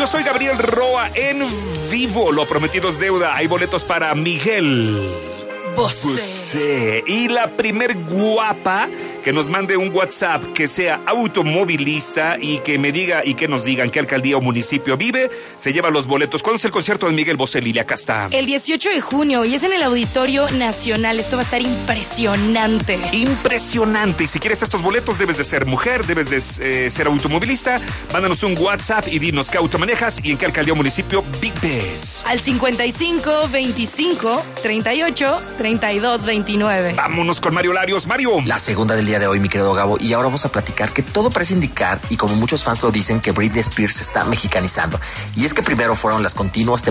Yo soy Gabriel Roa en vivo. Lo prometido es deuda. Hay boletos para Miguel Bosé. Y la primer guapa que nos mande un WhatsApp que sea automovilista y que me diga y que nos digan qué alcaldía o municipio vive, se lleva los boletos. ¿Cuándo es el concierto de Miguel Bosé, Lilia? Acá está. El 18 de junio y es en el Auditorio Nacional. Esto va a estar impresionante. Impresionante. Y si quieres estos boletos, debes de ser mujer, debes de ser automovilista. Mándanos un WhatsApp y dinos qué auto manejas y en qué alcaldía o municipio vives. Al 55 25 38 32 29. Vámonos con Mario Larios. Mario. La segunda del día de hoy, mi querido Gabo, y ahora vamos a platicar que todo parece indicar, y como muchos fans lo dicen, que Britney Spears se está mexicanizando. Y es que primero fueron las continuas